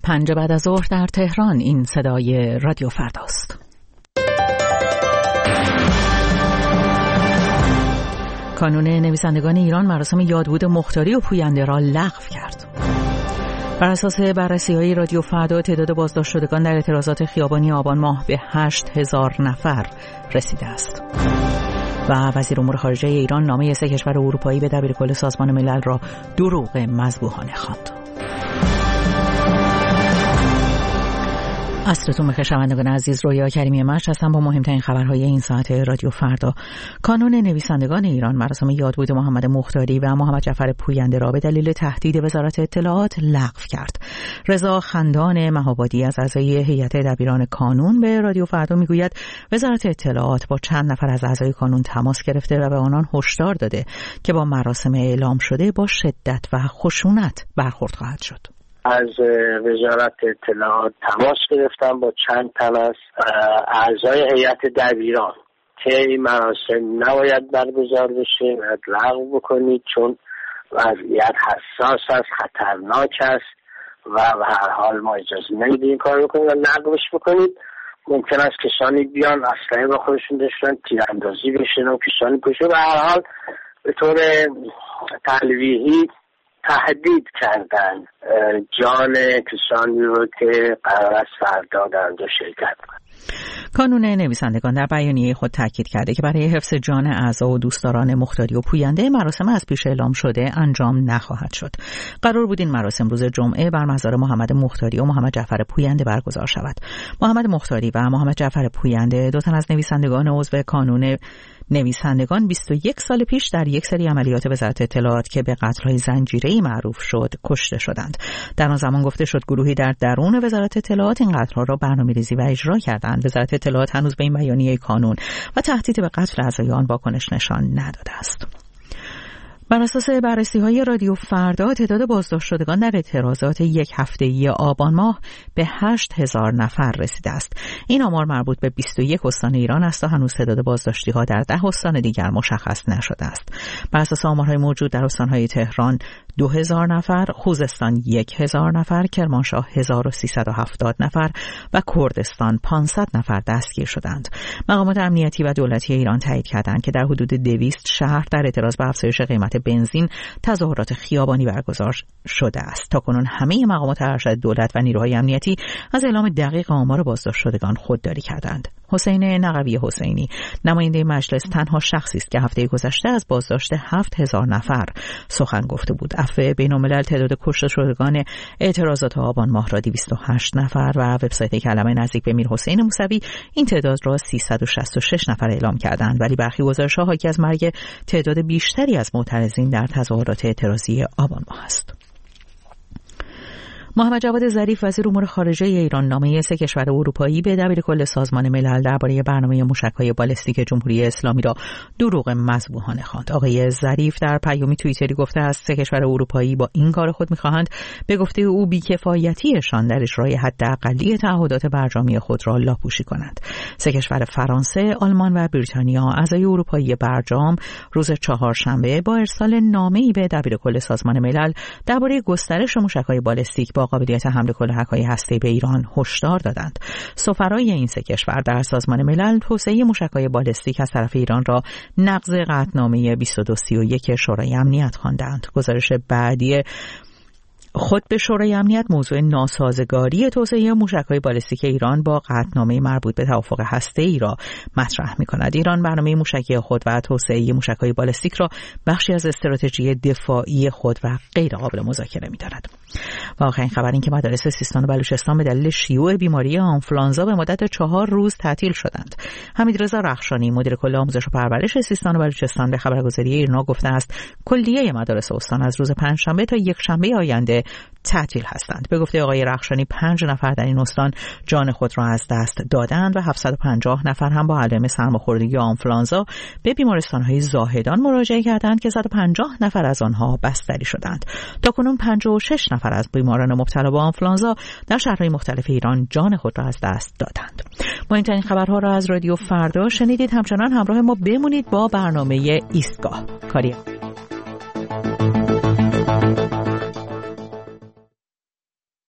5 بعد از ظهر در تهران. این صدای رادیو فرداست. کانون نویسندگان ایران مراسم یادبود مختاری و پوینده را لغو کرد. بر اساس بررسی‌های رادیو فردا تعداد بازداشت شدگان در اعتراضات خیابانی آبان ماه به 8000 نفر رسیده است. و وزیر امور خارجه ایران نامه 3 کشور اروپایی به دبیرکل سازمان ملل را دروغ مذبوحانه خواند. عصرتون بخیر شنوندگان عزیز، رویا کریمی مشت هستم با مهمترین خبرهای این ساعت رادیو فردا. کانون نویسندگان ایران مراسم یادبود محمد مختاری و محمد جعفر پوینده را به دلیل تهدید وزارت اطلاعات لغو کرد. رضا خندان مهابادی از اعضای هیئت دبیران کانون به رادیو فردا میگوید وزارت اطلاعات با چند نفر از اعضای کانون تماس گرفته و به آنان هشدار داده که با مراسم اعلام شده با شدت و خشونت برخورد خواهد شد. از وزارت اطلاعات تماس گرفتم با چند تن از اعضای هیئت دبیران که این مراسم نباید برگزار بشه، باید لغو بکنید چون وضعیت حساس است، خطرناک است و به هر حال ما اجازه نمیدیم این کار بکنید و لغوش بکنید. ممکن است کسانی بیان اسلحه با خودشون داشتن تیراندازی بشن و کسانی کشته. به هر حال به طور تلویحی تهدید کردن جان کسانی رو که قرار است فردا در آنجا شرکت کنند. کانون نویسندگان در بیانیه خود تاکید کرده که برای حفظ جان اعضا و دوستداران مختاری و پوینده مراسم از پیش اعلام شده انجام نخواهد شد. قرار بود این مراسم روز جمعه بر مزار محمد مختاری و محمد جعفر پوینده برگزار شود. محمد مختاری و محمد جعفر پوینده دو تن از نویسندگان عضو کانون نویسندگان 21 سال پیش در یک سری عملیات وزارت اطلاعات که به قتل‌های زنجیره‌ای معروف شد کشته شدند. در آن زمان گفته شد گروهی در درون وزارت اطلاعات این قتل‌ها را برنامه‌ریزی و اجرا کردند. وزارت اطلاعات هنوز به این بیانیه کانون و تهدید به قتل اعضای آن واکنش نشان نداده است. بر اساس بررسی‌های رادیو فردا تعداد بازداشت شدگان در اعتراضات یک هفته‌ای آبان ماه به 8000 نفر رسیده است. این آمار مربوط به 21 استان ایران است و هنوز تعداد بازداشتی‌ها در 10 استان دیگر مشخص نشده است. بر اساس آمارهای موجود در استان‌های تهران 2000 نفر، خوزستان 1000 نفر، کرمانشاه 1370 نفر و کردستان 500 نفر دستگیر شدند. مقامات امنیتی و دولتی ایران تایید کردند که در حدود 200 شهر در اعتراض به افزایش قیمت بنزین تظاهرات خیابانی برگزار شده است. تاکنون همه مقامات ارشد دولت و نیروهای امنیتی از اعلام دقیق آمار بازداشت شدگان خودداری کردند. حسین نقوی حسینی نماینده مجلس تنها شخصی است که هفته گذشته از بازداشت 7000 نفر سخن گفته بود. عفو بین‌الملل تعداد کشته شدگان اعتراضات آبان ماه را 208 نفر و وبسایت کلمه نزدیک به میرحسین موسوی این تعداد را 366 نفر اعلام کردند، ولی برخی گزارش‌ها حاکی از مرگ تعداد بیشتری از معترضین در تظاهرات اعتراضی آبان ماه است. محمد جواد ظریف وزیر امور خارجه ایران نامه 3 کشور اروپایی به دبیرکل سازمان ملل درباره برنامه موشک‌های بالستیک جمهوری اسلامی را دروغ مذبوحانه خواند. آقای ظریف در پیامی توییتری گفته است 3 کشور اروپایی با این کار خود می‌خواهند به گفته او بی‌کفایتی‌شان در اجرای حداقلی تعهدات برجامی خود را لاپوشی کنند. 3 کشور فرانسه، آلمان و بریتانیا اعضای اروپایی برجام روز چهارشنبه با ارسال نامه‌ای به دبیرکل سازمان ملل درباره گسترش موشک‌های بالستیک با قابلیت حمل کلاهک‌های هسته‌ای به ایران هشدار دادند. سفرای این 3 کشور در سازمان ملل توسعه موشک‌های بالستیک از طرف ایران را نقض قطعنامه 2231 شورای امنیت خواندند. گزارش بعدی خود به شورای امنیت موضوع ناسازگاری توسعه موشک‌های بالستیک ایران با قطعنامه مربوط به توافق هسته‌ای را مطرح می‌کند. ایران برنامه موشکی خود و توسعه موشک‌های بالستیک را بخشی از استراتژی دفاعی خود و غیر قابل مذاکره می‌داند. و آخرین خبر این که مدارس سیستان و بلوچستان به دلیل شیوع بیماری آنفولانزا به مدت 4 روز تعطیل شدند. حمیدرضا رخشانی مدیر کل آموزش و پرورش سیستان و بلوچستان به خبرگزاری ایرنا گفته است کلیه مدارس استان از روز پنجشنبه تا یکشنبه آینده تعطیل هستند. به گفته آقای رخشانی 5 نفر در این استان جان خود را از دست دادند و 750 نفر هم با علائم سرماخوردگی آنفولانزا به بیمارستان‌های زاهدان مراجعه کردند که 150 نفر از آنها بستری شدند. تاکنون 56 نفر از بیماران مبتلا به آنفولانزا در شهرهای مختلف ایران جان خود را از دست دادند. مهمترین خبرها را از رادیو فردا شنیدید. همچنان همراه ما بمونید با برنامه ایستگاه کاریا.